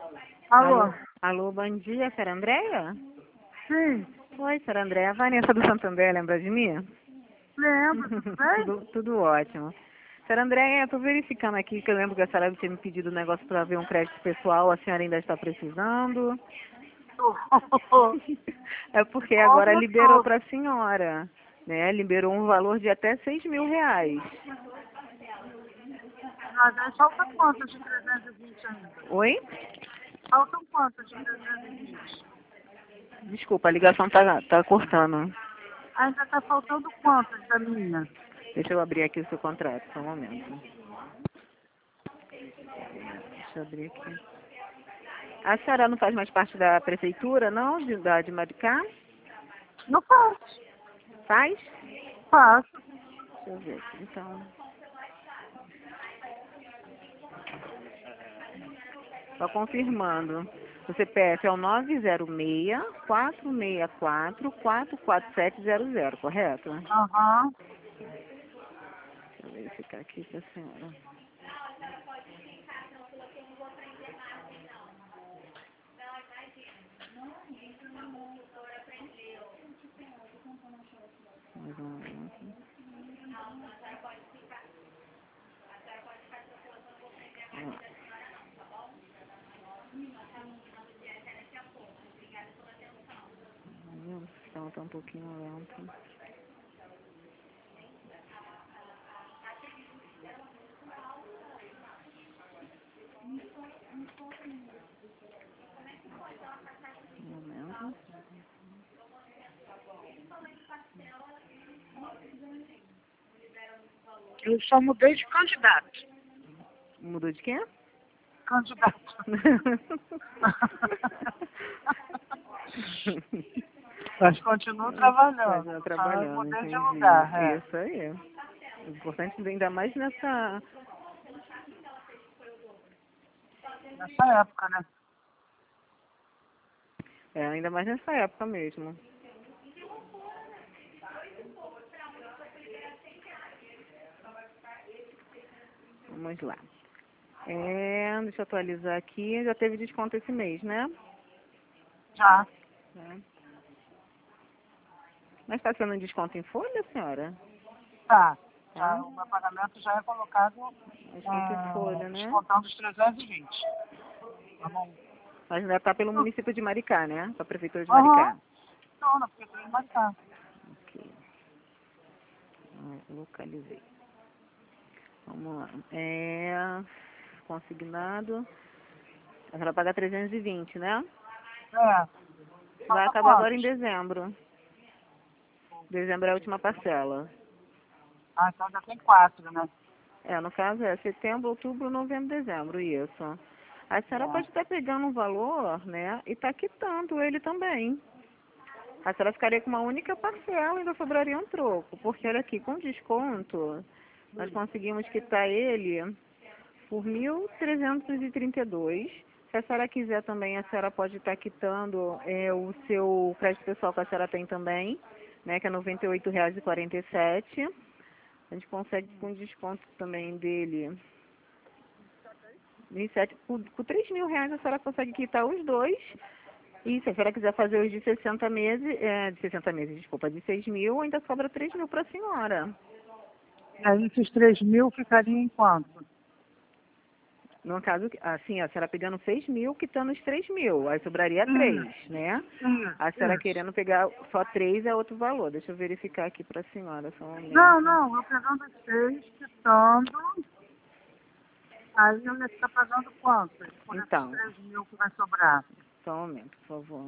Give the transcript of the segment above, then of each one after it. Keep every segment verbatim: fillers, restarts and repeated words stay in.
Alô? Alô, alô, bom dia, senhora Andréia? Sim, Oi, senhora Andréia, a Vanessa do Santander, lembra de mim? lembro, tudo bem? tudo, tudo ótimo. Senhora Andréia, estou verificando aqui, que eu lembro que a senhora tinha me pedido um negócio para ver um crédito pessoal, a senhora ainda está precisando? É porque agora Como liberou tô? para a senhora, né? Liberou um valor de até seis mil reais. Mas aí falta quanto de trezentos e vinte ainda? Oi? Faltam quanto de trezentos e vinte? Desculpa, a ligação tá, tá cortando. Ainda tá faltando quanto da minha? Deixa eu abrir aqui o seu contrato, só um momento. Deixa eu abrir aqui. A senhora não faz mais parte da prefeitura, não? De, da, de Maricá? Não faço. Faz? Faço. Deixa eu ver aqui, então. Só confirmando. O C P F é o nove zero seis, quatro seis quatro, quatro quatro sete zero zero, correto? Aham. Deixa eu verificar aqui para a senhora. Mais um momento. Vamos lá. O sistema está um pouquinho lento. Um momento. Eu só mudei de candidato. Mudou de quê? Candidato. Mas continuo trabalhando. Continua Só trabalhando, mudei de entendi. lugar, é. Isso aí. O importante é ainda mais nessa. Nessa época, né? É, ainda mais nessa época mesmo. Vamos lá. É, deixa eu atualizar aqui. Já teve desconto esse mês, né? Já. É. Mas está sendo desconto em folha, senhora? Tá. Já, Tá? o meu pagamento já é colocado Desconto em é, folha, né? descontando os trezentos e vinte. Tá bom? Mas ainda está pelo município de Maricá, né? Para a prefeitura de Aham. Maricá. Não, não, porque tem mais tá. Ok. Ah, localizei. Vamos lá. É, consignado. A senhora paga trezentos e vinte, né? É. Vai Falta acabar agora em quantos? dezembro. Dezembro é a última parcela. Ah, então já tem quatro, né? É, no caso é setembro, outubro, novembro, dezembro, isso. A senhora É. pode estar pegando um valor, né, e tá quitando ele também. A senhora ficaria com uma única parcela e ainda sobraria um troco, porque olha aqui, com desconto, nós conseguimos quitar ele por mil trezentos e trinta e dois. Se a senhora quiser também, a senhora pode estar quitando é, o seu crédito pessoal que a senhora tem também, né, que é noventa e oito reais e quarenta e sete. A gente consegue com desconto também dele. mil e sete, por, por três mil reais a senhora consegue quitar os dois. E se a senhora quiser fazer os de sessenta meses, é, de sessenta meses, desculpa, de seis mil, ainda sobra três mil para a senhora. E aí esses três mil ficariam em quanto? No caso, assim, a senhora pegando seis mil, quitando os três mil, aí sobraria três, Isso, né? A isso, senhora isso. querendo pegar só três é outro valor. Deixa eu verificar aqui para a senhora, só um Não, momento. não, eu pegando os seis, quitando, aí eu ia ficar pagando quanto? Por esses Então, três mil que vai sobrar. só um momento, por favor.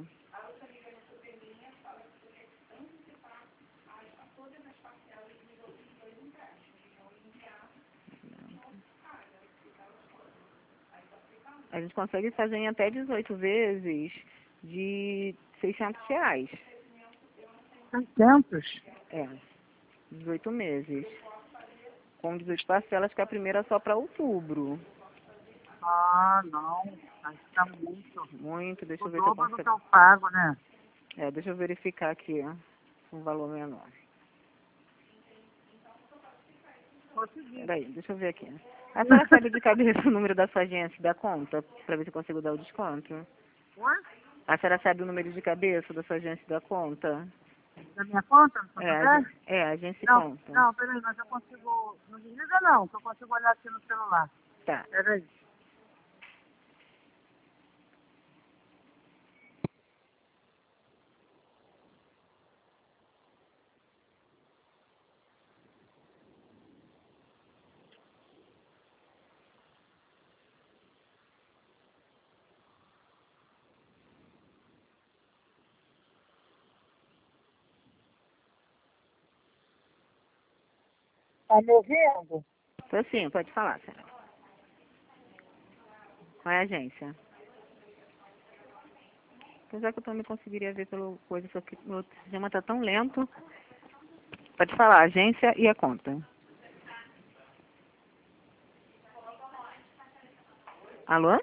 A gente consegue fazer em até dezoito vezes de seiscentos reais. seiscentos? É, dezoito meses. Com dezoito parcelas, que a primeira é só para outubro. Ah, não, vai ficar muito. Muito, deixa O eu ver se eu dobro do que consigo. eu pago, né? É, deixa eu verificar aqui, ó, um valor menor. Consegui. Peraí, deixa eu ver aqui. A senhora sabe de cabeça o número da sua agência e da conta, para ver se eu consigo dar o desconto? Oi? A senhora sabe o número de cabeça da sua agência e da conta? Da minha conta, no É, a, Santander? agen- é, agência e Não, conta. não, peraí, mas eu consigo. Não desliga não, que eu consigo olhar aqui no celular. Tá. Peraí. Tá me ouvindo? Então sim, pode falar, senhora. Qual é a agência? Apesar que eu também conseguiria ver pelo coisa, só que meu sistema tá tão lento. Pode falar, a agência e a conta. Alô?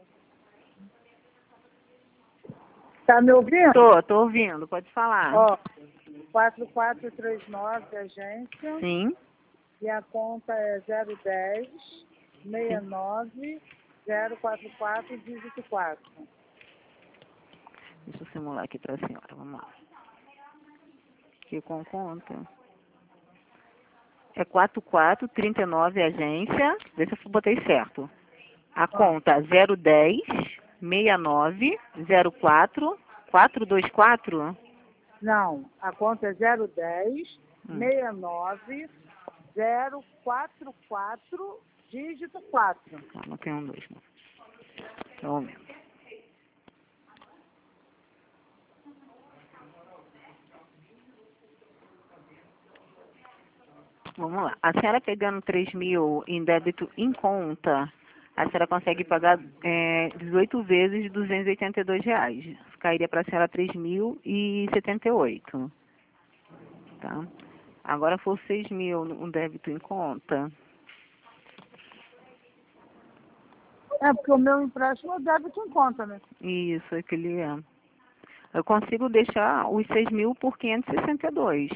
Tá me ouvindo? Tô, tô ouvindo, pode falar. Ó, quatro quatro três nove agência Sim, e a conta é zero dez seis nove zero quatro quatro dígito quatro. deixa eu simular aqui pra senhora, vamos lá. Aqui com conta. É quatro quatro três nove agência, vê se eu botei certo. A conta zero dez seis nove zero quatro quatro dois quatro. Não, a conta é zero dez Hum. seis nove zero quatro quatro dígito quatro. Ah, não tem um dois, não. Tem um momento. Vamos lá. A senhora pegando três mil em débito em conta, a senhora consegue pagar é, dezoito vezes de duzentos e oitenta e dois reais. Cairia para a senhora três mil e setenta e oito. Tá? Agora for seis mil um débito em conta. É, porque o meu empréstimo é débito em conta, né? Isso, aquele é. Eu consigo deixar os seis mil por quinhentos e sessenta e dois.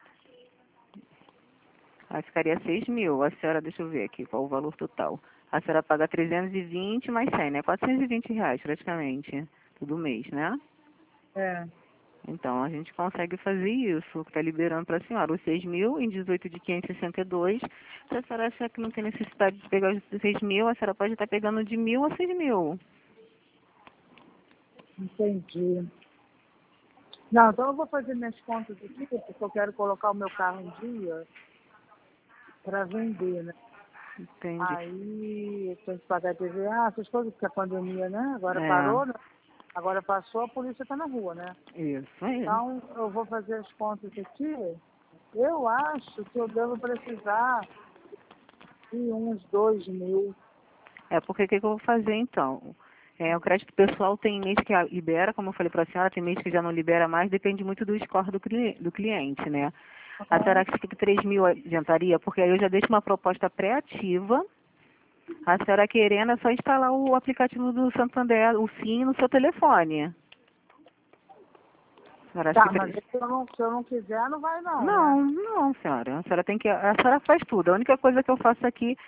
Aí ficaria seis mil. A senhora, deixa eu ver aqui qual o valor total. A senhora paga trezentos e vinte mais cem, né? quatrocentos e vinte reais praticamente, todo mês, né? É. Então, a gente consegue fazer isso, está liberando para a senhora os seis mil em dezoito de quinhentos e sessenta e dois. Se a senhora achar que não tem necessidade de pegar os seis mil, a senhora pode estar pegando de mil a seis mil. Entendi. Não, então eu vou fazer minhas contas aqui, porque eu quero colocar o meu carro em dia para vender, né? Entendi. Aí tem que pagar T V A, essas coisas, porque a pandemia, né? Agora parou, né? É, Agora passou, a polícia está na rua, né? isso aí. Então eu vou fazer as contas aqui. Eu acho que eu devo precisar de uns dois mil. É, porque o que, que eu vou fazer então? É, o crédito pessoal tem mês que a- libera, como eu falei para a senhora, tem mês que já não libera mais, depende muito do score do, cli- do cliente, né? A senhora acha que três mil adiantaria? Porque aí eu já deixo uma proposta pré-ativa. A senhora querendo é só instalar o aplicativo do Santander, o SIM, no seu telefone. A senhora acha Tá, que mas três- se eu não, se eu não quiser, não vai não, né? Não, não, senhora. A senhora tem que. A senhora faz tudo. A única coisa que eu faço aqui